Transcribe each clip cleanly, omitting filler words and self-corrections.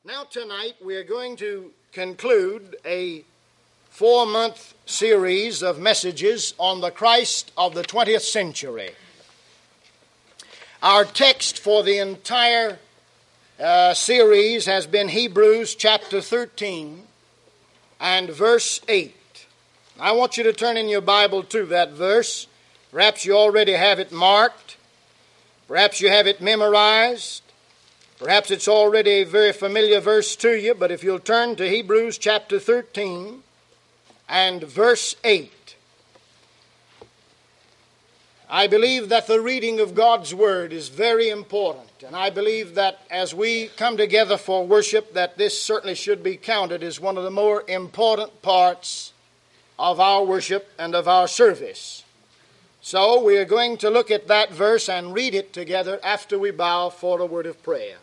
Now tonight we are going to conclude a 4-month series of messages on the Christ of the 20th century. Our text for the entire series has been Hebrews chapter 13 and verse 8. I want you to turn in your Bible to that verse. Perhaps you already have it marked. Perhaps you have it memorized. Perhaps it's already a very familiar verse to you, but if you'll turn to Hebrews chapter 13 and verse 8. I believe that the reading of God's Word is very important, and I believe that as we come together for worship, that this certainly should be counted as one of the more important parts of our worship and of our service. So we are going to look at that verse and read it together after we bow for a word of prayer.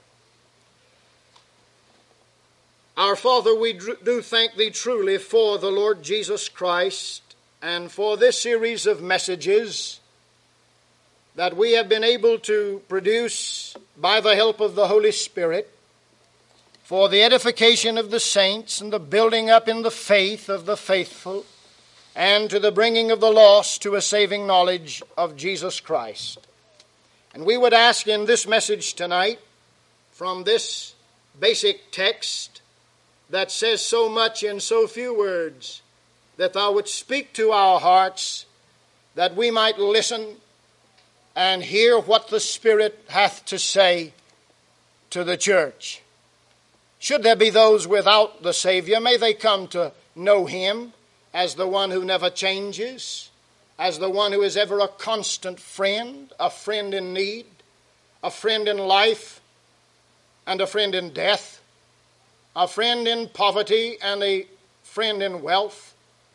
Our Father, we do thank Thee truly for the Lord Jesus Christ and for this series of messages that we have been able to produce by the help of the Holy Spirit for the edification of the saints and the building up in the faith of the faithful and to the bringing of the lost to a saving knowledge of Jesus Christ. And we would ask in this message tonight, from this basic text that says so much in so few words, that Thou wouldst speak to our hearts, that we might listen and hear what the Spirit hath to say to the church. Should there be those without the Savior, may they come to know Him as the one who never changes, as the one who is ever a constant friend, a friend in need, a friend in life and a friend in death, a friend in poverty and a friend in wealth,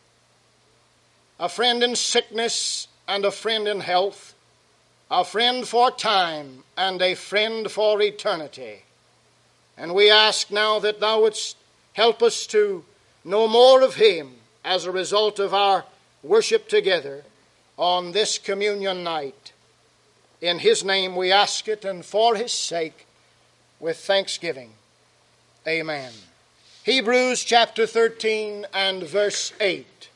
a friend in sickness and a friend in health, a friend for time and a friend for eternity. And we ask now that Thou wouldst help us to know more of Him as a result of our worship together on this communion night. In His name we ask it, and for His sake, with thanksgiving. Amen. Hebrews chapter 13 and verse 8.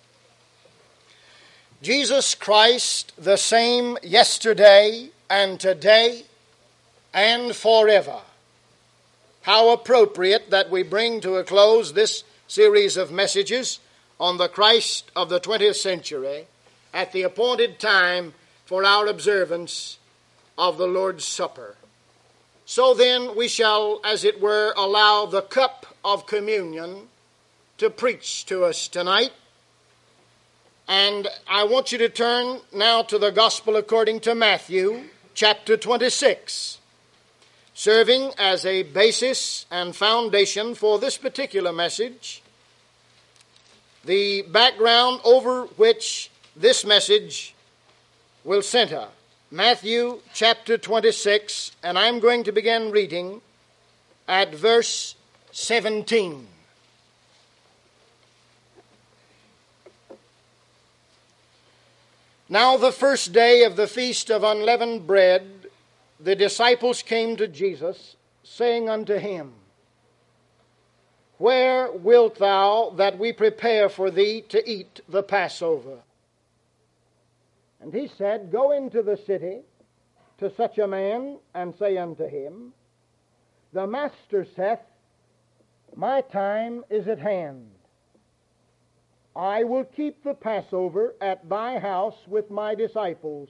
Jesus Christ, the same yesterday and today and forever. How appropriate that we bring to a close this series of messages on the Christ of the 20th century at the appointed time for our observance of the Lord's Supper. So then we shall, as it were, allow the cup of communion to preach to us tonight. And I want you to turn now to the Gospel according to Matthew, chapter 26, serving as a basis and foundation for this particular message, the background over which this message will center. Matthew chapter 26, and I'm going to begin reading at verse 17. Now the first day of the feast of unleavened bread, the disciples came to Jesus, saying unto Him, Where wilt Thou that we prepare for Thee to eat the Passover? And He said, Go into the city to such a man, and say unto him, The Master saith, My time is at hand. I will keep the Passover at thy house with my disciples.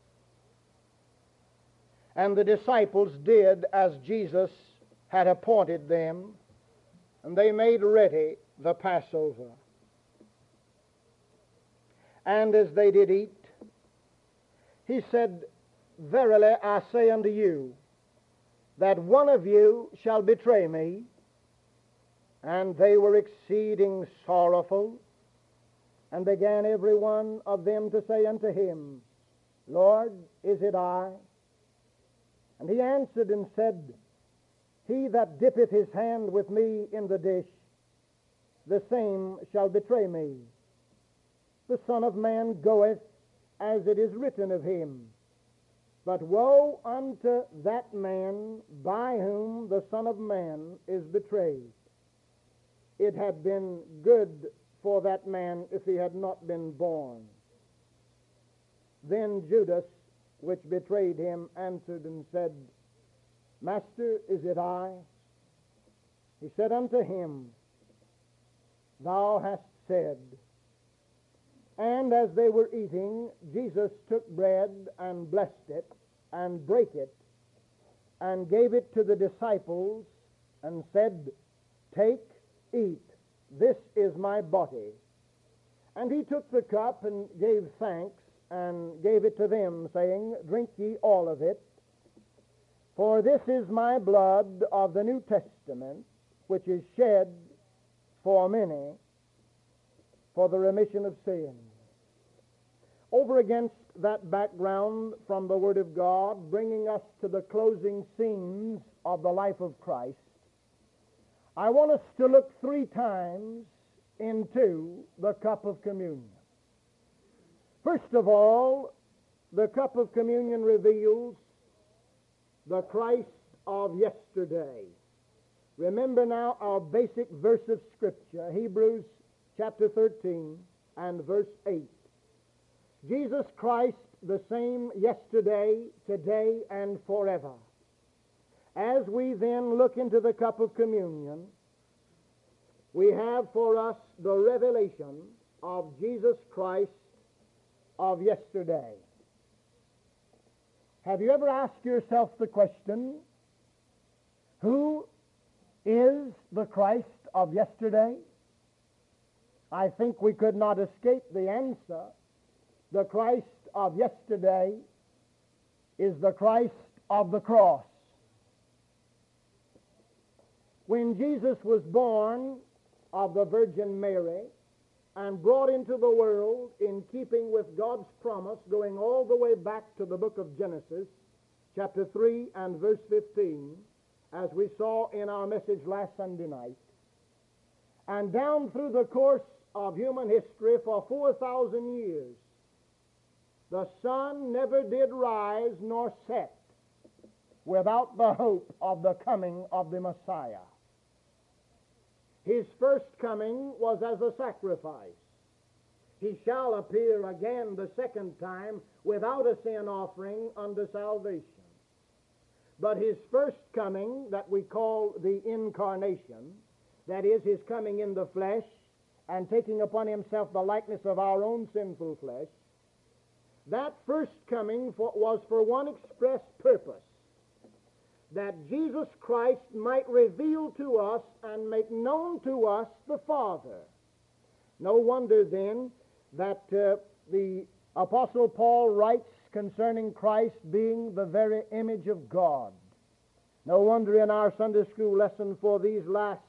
And the disciples did as Jesus had appointed them, and they made ready the Passover. And as they did eat, He said, Verily I say unto you, that one of you shall betray me. And they were exceeding sorrowful, and began every one of them to say unto Him, Lord, is it I? And He answered and said, He that dippeth his hand with me in the dish, the same shall betray me. The Son of Man goeth as it is written of Him. But woe unto that man by whom the Son of Man is betrayed. It had been good for that man if he had not been born. Then Judas, which betrayed him, answered and said, Master, is it I? He said unto him, Thou hast said. And as they were eating, Jesus took bread and blessed it, and brake it, and gave it to the disciples, and said, Take, eat, this is my body. And he took the cup and gave thanks, and gave it to them, saying, Drink ye all of it, for this is my blood of the New Testament, which is shed for many for the remission of sins. Over against that background from the Word of God, bringing us to the closing scenes of the life of Christ, I want us to look 3 times into the cup of communion. First of all, the cup of communion reveals the Christ of yesterday. Remember now our basic verse of Scripture, Hebrews chapter 13 and verse 8. Jesus Christ the same yesterday, today, and forever. As we then look into the cup of communion, we have for us the revelation of Jesus Christ of yesterday. Have you ever asked yourself the question, who is the Christ of yesterday? I think we could not escape the answer. The Christ of yesterday is the Christ of the cross. When Jesus was born of the Virgin Mary and brought into the world in keeping with God's promise, going all the way back to the book of Genesis, chapter 3 and verse 15, as we saw in our message last Sunday night, and down through the course of human history for 4,000 years, the sun never did rise nor set without the hope of the coming of the Messiah. His first coming was as a sacrifice. He shall appear again the second time without a sin offering unto salvation. But his first coming, that we call the incarnation, that is, his coming in the flesh and taking upon himself the likeness of our own sinful flesh, that first coming was for one express purpose, that Jesus Christ might reveal to us and make known to us the Father. No wonder then that the Apostle Paul writes concerning Christ being the very image of God. No wonder in our Sunday school lesson for these last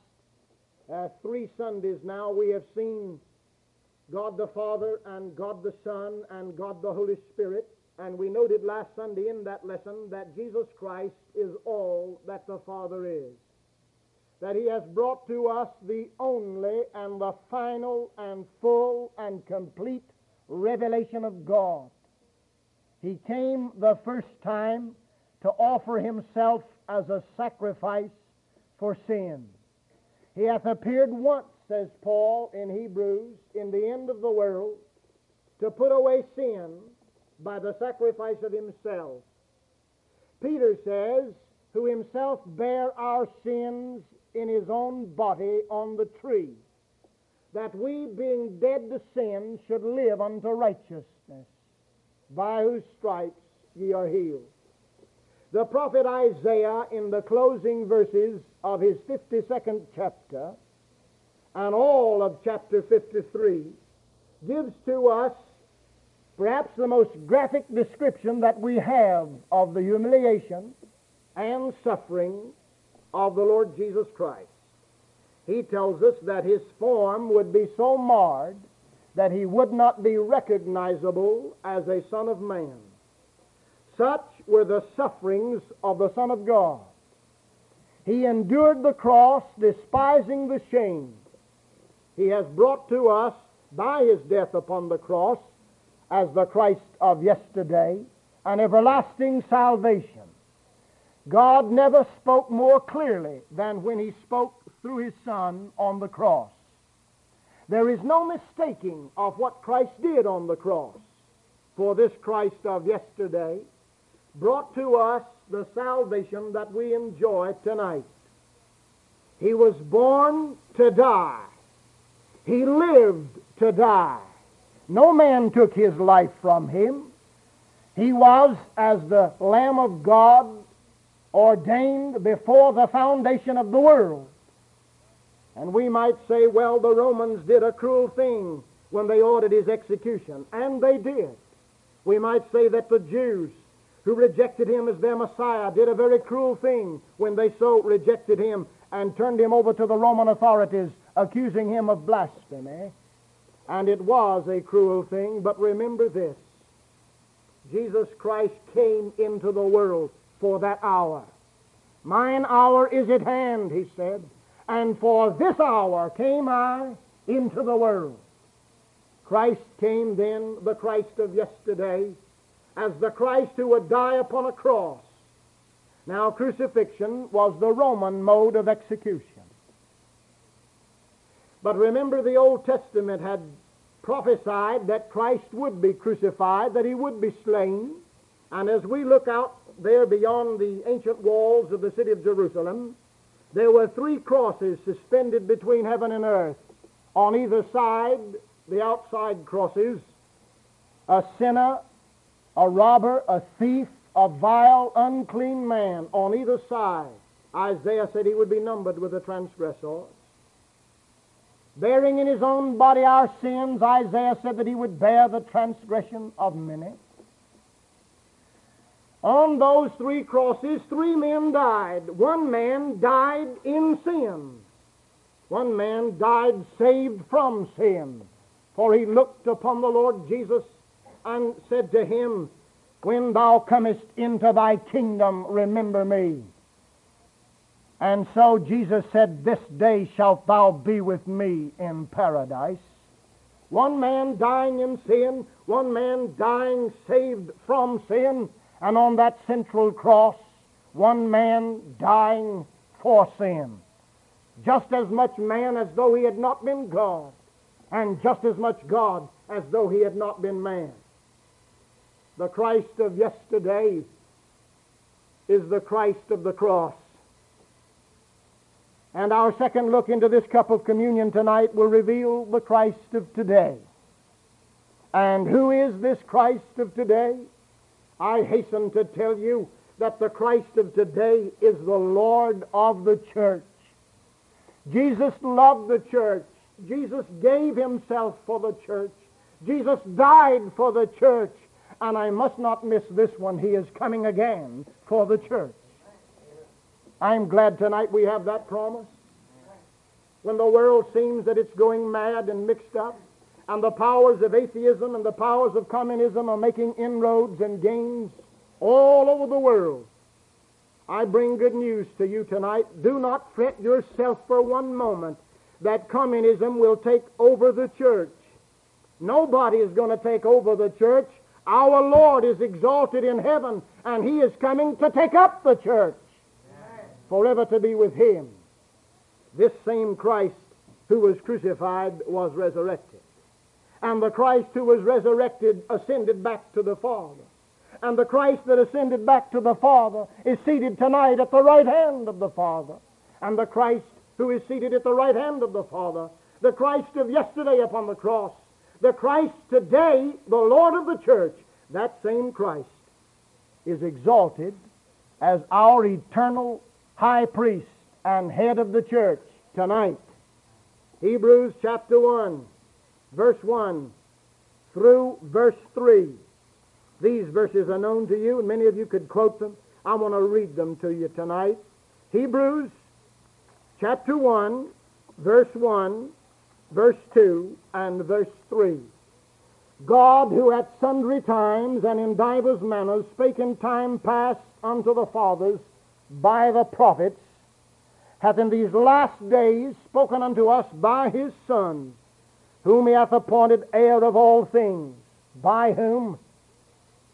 3 Sundays now we have seen God the Father and God the Son and God the Holy Spirit. And we noted last Sunday in that lesson that Jesus Christ is all that the Father is. That he has brought to us the only and the final and full and complete revelation of God. He came the first time to offer himself as a sacrifice for sin. He hath appeared once, says Paul in Hebrews, in the end of the world, to put away sin by the sacrifice of himself. Peter says, who himself bare our sins in his own body on the tree, that we, being dead to sin, should live unto righteousness, by whose stripes ye are healed. The prophet Isaiah, in the closing verses of his 52nd chapter, and all of chapter 53, gives to us perhaps the most graphic description that we have of the humiliation and suffering of the Lord Jesus Christ. He tells us that his form would be so marred that he would not be recognizable as a Son of Man. Such were the sufferings of the Son of God. He endured the cross, despising the shame. He has brought to us, by his death upon the cross, as the Christ of yesterday, and everlasting salvation. God never spoke more clearly than when He spoke through His Son on the cross. There is no mistaking of what Christ did on the cross. For this Christ of yesterday brought to us the salvation that we enjoy tonight. He was born to die. He lived to die. No man took His life from Him. He was, as the Lamb of God, ordained before the foundation of the world. And we might say, well, the Romans did a cruel thing when they ordered His execution. And they did. We might say that the Jews who rejected Him as their Messiah did a very cruel thing when they so rejected Him and turned Him over to the Roman authorities, accusing Him of blasphemy. And it was a cruel thing, but remember this. Jesus Christ came into the world for that hour. Mine hour is at hand, He said, and for this hour came I into the world. Christ came then, the Christ of yesterday, as the Christ who would die upon a cross. Now, crucifixion was the Roman mode of execution. But remember, the Old Testament had prophesied that Christ would be crucified, that He would be slain. And as we look out there beyond the ancient walls of the city of Jerusalem, there were 3 crosses suspended between heaven and earth. On either side, the outside crosses, a sinner, a robber, a thief, a vile, unclean man on either side. Isaiah said he would be numbered with the transgressors. Bearing in His own body our sins, Isaiah said that He would bear the transgression of many. On those 3 crosses, 3 men died. One man died in sin. One man died saved from sin. For he looked upon the Lord Jesus and said to Him, when Thou comest into Thy kingdom, remember me. And so Jesus said, this day shalt thou be with me in paradise. One man dying in sin, one man dying saved from sin, and on that central cross, one man dying for sin. Just as much man as though He had not been God, and just as much God as though He had not been man. The Christ of yesterday is the Christ of the cross. And our second look into this cup of communion tonight will reveal the Christ of today. And who is this Christ of today? I hasten to tell you that the Christ of today is the Lord of the church. Jesus loved the church. Jesus gave Himself for the church. Jesus died for the church. And I must not miss this one. He is coming again for the church. I'm glad tonight we have that promise. When the world seems that it's going mad and mixed up, and the powers of atheism and the powers of communism are making inroads and gains all over the world, I bring good news to you tonight. Do not fret yourself for one moment that communism will take over the church. Nobody is going to take over the church. Our Lord is exalted in heaven, and He is coming to take up the church forever to be with Him. This same Christ who was crucified was resurrected. And the Christ who was resurrected ascended back to the Father. And the Christ that ascended back to the Father is seated tonight at the right hand of the Father. And the Christ who is seated at the right hand of the Father, the Christ of yesterday upon the cross, the Christ today, the Lord of the church, that same Christ is exalted as our eternal high priest and head of the church tonight. Hebrews chapter 1, verse 1 through verse 3. These verses are known to you, and many of you could quote them. I want to read them to you tonight. Hebrews chapter 1, verse 1, verse 2, and verse 3. God, who at sundry times and in divers manners spake in time past unto the fathers by the prophets, hath in these last days spoken unto us by His Son, whom He hath appointed heir of all things, by whom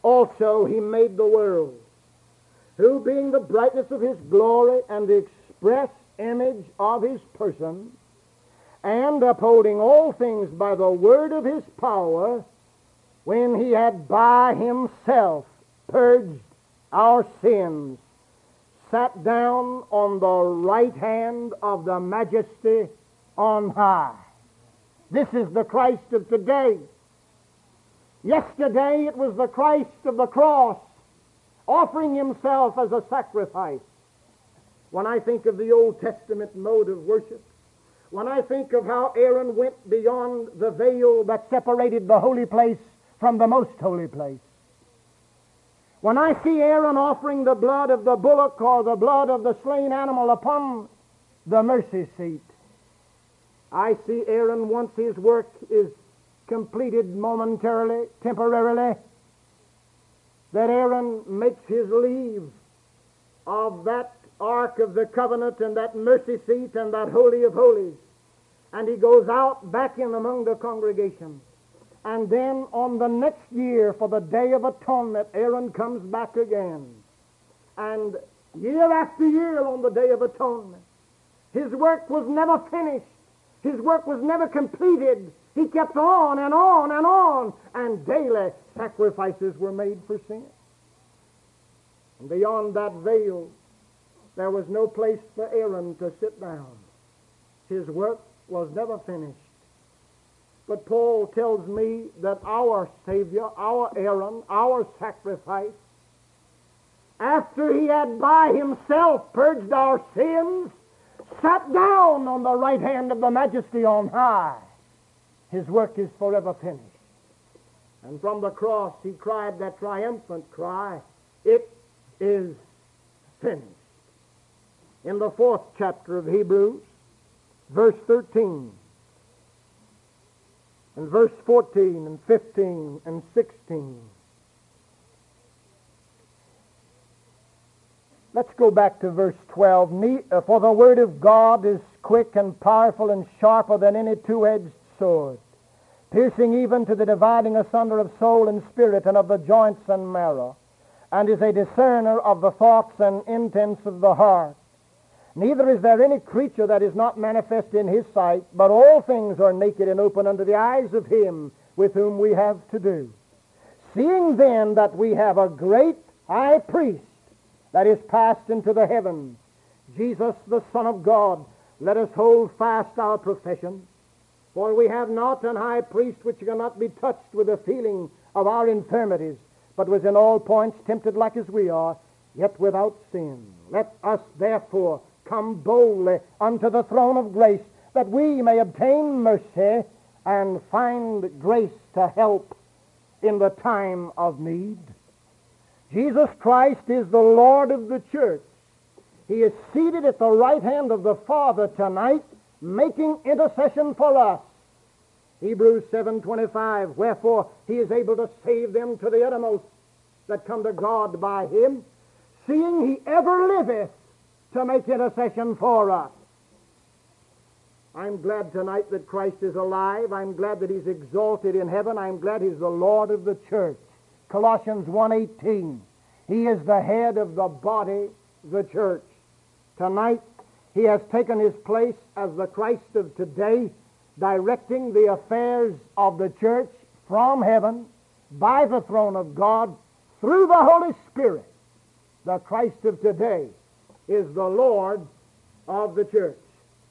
also He made the world, who being the brightness of His glory and the express image of His person, and upholding all things by the word of His power, when He had by Himself purged our sins, sat down on the right hand of the Majesty on high. This is the Christ of today. Yesterday it was the Christ of the cross, offering Himself as a sacrifice. When I think of the Old Testament mode of worship, when I think of how Aaron went beyond the veil that separated the holy place from the most holy place, when I see Aaron offering the blood of the bullock or the blood of the slain animal upon the mercy seat, I see Aaron, once his work is completed momentarily, temporarily, that Aaron makes his leave of that Ark of the Covenant and that mercy seat and that Holy of Holies, and he goes out back in among the congregation. And then on the next year, for the Day of Atonement, Aaron comes back again. And year after year on the Day of Atonement, his work was never finished. His work was never completed. He kept on and on and on, and daily sacrifices were made for sin. And beyond that veil, there was no place for Aaron to sit down. His work was never finished. But Paul tells me that our Savior, our Aaron, our sacrifice, after He had by Himself purged our sins, sat down on the right hand of the Majesty on high. His work is forever finished. And from the cross He cried that triumphant cry, "It is finished." In the 4th chapter of Hebrews, verse 13, and verse 14 and 15 and 16. Let's go back to verse 12. For the word of God is quick and powerful and sharper than any two-edged sword, piercing even to the dividing asunder of soul and spirit and of the joints and marrow, and is a discerner of the thoughts and intents of the heart. Neither is there any creature that is not manifest in His sight, but all things are naked and open unto the eyes of Him with whom we have to do. Seeing then that we have a great high priest that is passed into the heavens, Jesus the Son of God, let us hold fast our profession. For we have not an high priest which cannot be touched with the feeling of our infirmities, but was in all points tempted like as we are, yet without sin. Let us therefore come boldly unto the throne of grace, that we may obtain mercy and find grace to help in the time of need. Jesus Christ is the Lord of the church. He is seated at the right hand of the Father tonight, making intercession for us. Hebrews 7:25, wherefore He is able to save them to the uttermost that come to God by Him, seeing He ever liveth to make intercession for us. I'm glad tonight that Christ is alive. I'm glad that He's exalted in heaven. I'm glad He's the Lord of the church. Colossians 1:18, He is the head of the body, the church. Tonight, He has taken His place as the Christ of today, directing the affairs of the church from heaven by the throne of God through the Holy Spirit. The Christ of today is the Lord of the church.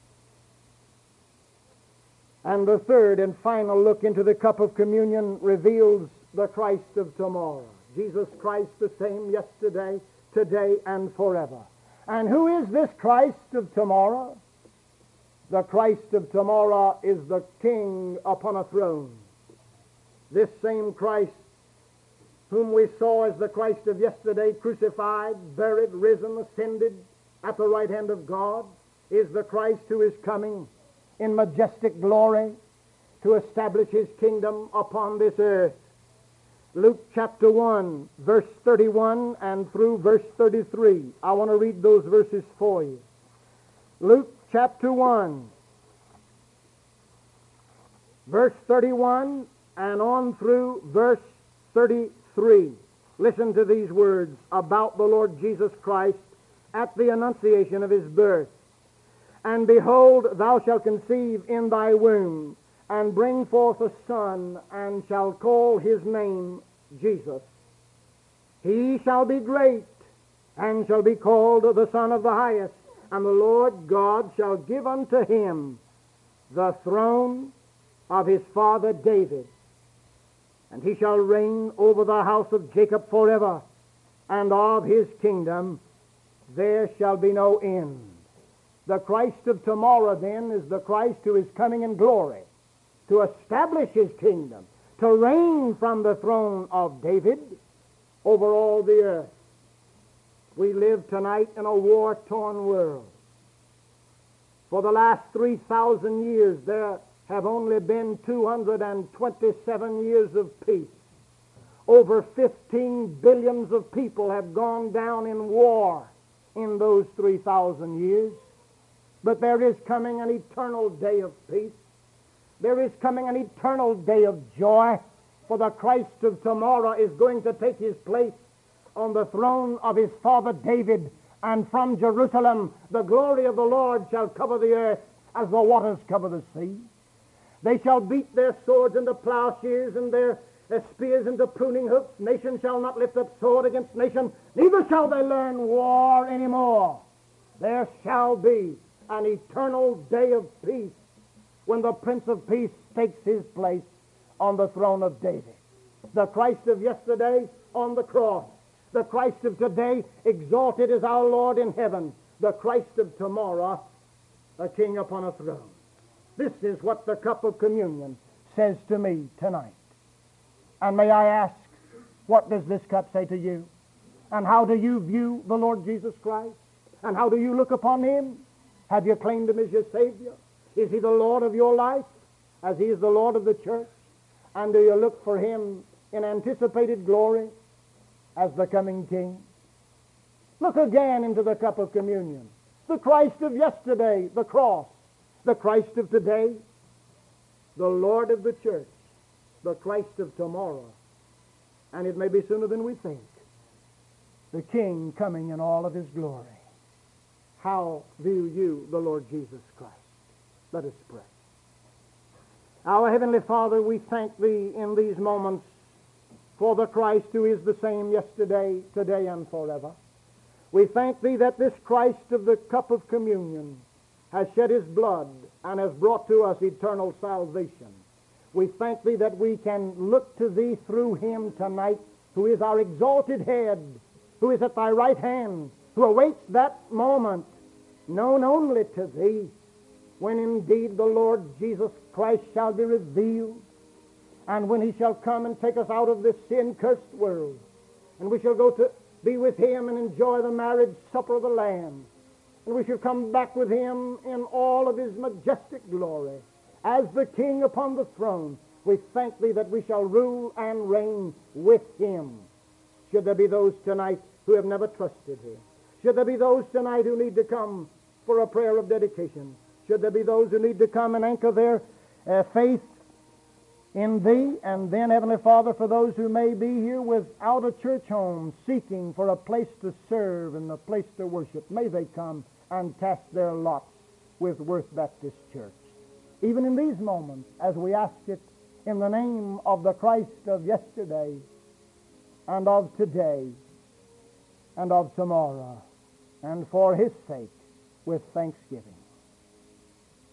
And the third and final look into the cup of communion reveals the Christ of tomorrow. Jesus Christ the same yesterday, today, and forever. And who is this Christ of tomorrow? The Christ of tomorrow is the King upon a throne. This same Christ whom we saw as the Christ of yesterday, crucified, buried, risen, ascended at the right hand of God, is the Christ who is coming in majestic glory to establish His kingdom upon this earth. Luke chapter 1, verse 31 and through verse 33. I want to read those verses for you. Luke chapter 1, verse 31 and on through verse 33. Listen to these words about the Lord Jesus Christ at the annunciation of his birth. And behold, thou shalt conceive in thy womb, and bring forth a son, and shall call his name Jesus. He shall be great, and shall be called the Son of the Highest. And the Lord God shall give unto him the throne of his father David. And he shall reign over the house of Jacob forever, and of his kingdom there shall be no end. The Christ of tomorrow, then, is the Christ who is coming in glory to establish his kingdom, to reign from the throne of David over all the earth. We live tonight in a war-torn world. For the last 3,000 years, there have only been 227 years of peace. Over 15 billions of people have gone down in war in those 3,000 years. But there is coming an eternal day of peace. There is coming an eternal day of joy, for the Christ of tomorrow is going to take his place on the throne of his father David, and from Jerusalem the glory of the Lord shall cover the earth as the waters cover the sea. They shall beat their swords into plowshares and their spears into pruning hooks. Nation shall not lift up sword against nation, neither shall they learn war anymore. There shall be an eternal day of peace when the Prince of Peace takes his place on the throne of David. The Christ of yesterday on the cross. The Christ of today exalted as our Lord in heaven. The Christ of tomorrow, a king upon a throne. This is what the cup of communion says to me tonight. And may I ask, what does this cup say to you? And how do you view the Lord Jesus Christ? And how do you look upon him? Have you claimed him as your Savior? Is he the Lord of your life, as he is the Lord of the church? And do you look for him in anticipated glory as the coming King? Look again into the cup of communion. The Christ of yesterday, the cross. The Christ of today, the Lord of the church. The Christ of tomorrow. And it may be sooner than we think. The King coming in all of his glory. How view you the Lord Jesus Christ? Let us pray. Our Heavenly Father, we thank Thee in these moments for the Christ who is the same yesterday, today, and forever. We thank Thee that this Christ of the cup of communion has shed His blood and has brought to us eternal salvation. We thank Thee that we can look to Thee through Him tonight, who is our exalted head, who is at Thy right hand, who awaits that moment known only to Thee, when indeed the Lord Jesus Christ shall be revealed, and when He shall come and take us out of this sin-cursed world, and we shall go to be with Him and enjoy the marriage supper of the Lamb, and we shall come back with Him in all of His majestic glory, as the King upon the throne. We thank Thee that we shall rule and reign with Him. Should there be those tonight who have never trusted Him? Should there be those tonight who need to come for a prayer of dedication? Should there be those who need to come and anchor their faith in Thee? And then, Heavenly Father, for those who may be here without a church home, seeking for a place to serve and a place to worship, may they come and cast their lots with Worth Baptist Church. Even in these moments, as we ask it in the name of the Christ of yesterday and of today and of tomorrow, and for His sake, with thanksgiving.